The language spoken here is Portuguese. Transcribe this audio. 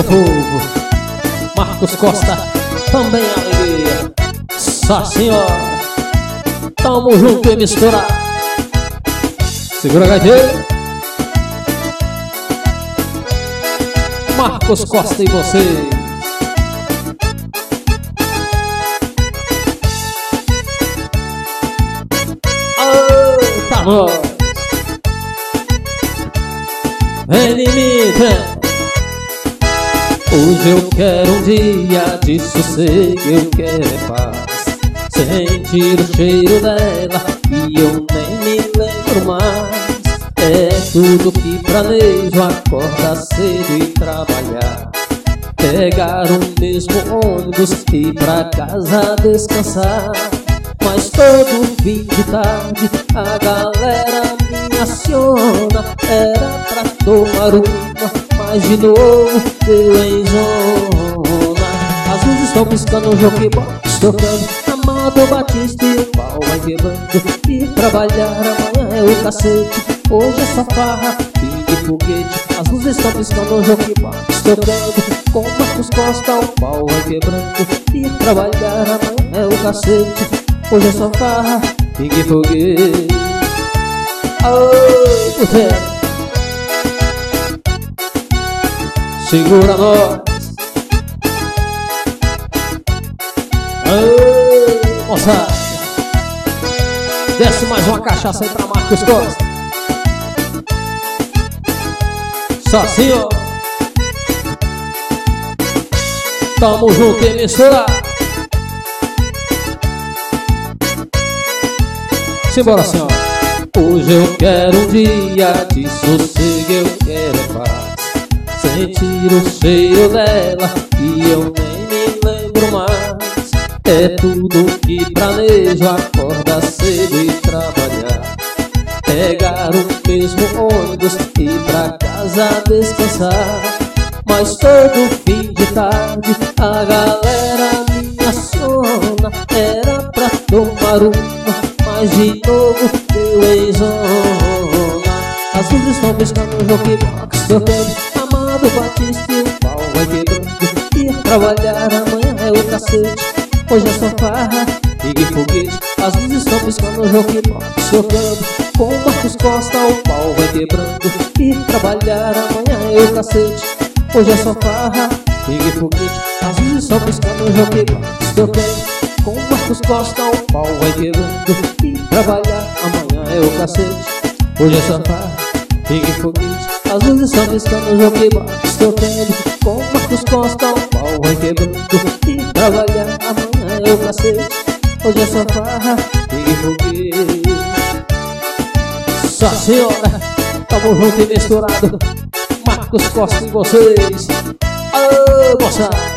meu povo. Marcos Costa, também alegria. Só senhora, tamo junto e misturado. Segura a gaiteira. Marcos Costa e vocês. Tá nós. Vem de mim, vem. Hoje eu quero um dia de sossego, eu quero é paz. Sentir o cheiro dela e eu nem me lembro mais. É tudo que planejo, acordar cedo e trabalhar, pegar o mesmo ônibus e ir pra casa descansar. Mas todo fim de tarde a galera me aciona. Era pra tomar uma, mas de novo deu em zona. As luzes estão piscando, o jukebox tocando, Amado Batista e o pau vai quebrando. Ir trabalhar amanhã é o cacete, hoje é só farra, pingue e foguete. As luzes estão piscando, o jukebox tocando, com Marcos Costa o pau vai quebrando. Ir trabalhar amanhã é o cacete, hoje é só farra, pingue e foguete. Oi, puteiro, segura nós. Oi, moçada, desce mais uma cachaça aí pra Marcos Costa. Só assim, ó. Tamo junto e misturado. Simbora, senhora. Hoje eu quero um dia de sossego, eu quero é paz. Sentir o cheiro dela e eu nem me lembro mais. É tudo que planejo, acordar cedo e trabalhar, pegar o mesmo ônibus e ir pra casa descansar. Mas todo fim de tarde a galera me aciona. Era pra tomar uma, mas de novo deu em zona. As luzes estão piscando, o jukebox tocando, Amado Batista e o pau vai quebrando. Ir trabalhar amanhã é o cacete, hoje é só farra, pingue e foguete. As luzes estão piscando, o jukebox tocando, com Marcos Costa o pau vai quebrando. Ir trabalhar amanhã é o cacete, hoje é só farra, pingue e foguete. As luzes estão piscando, o jukebox tocando, com Marcos Costa o pau vai quebrando. Ir trabalhar amanhã é o cacete, hoje é só farra, pingue e foguete. As luzes estão piscando, o jukebox tocando, com Marcos Costa o pau vai quebrando. Ir trabalhar amanhã é o cacete, hoje é só farra, pingue e foguete. Só senhora, tamo junto e misturado. Marcos Costa e vocês. Ô, moçada.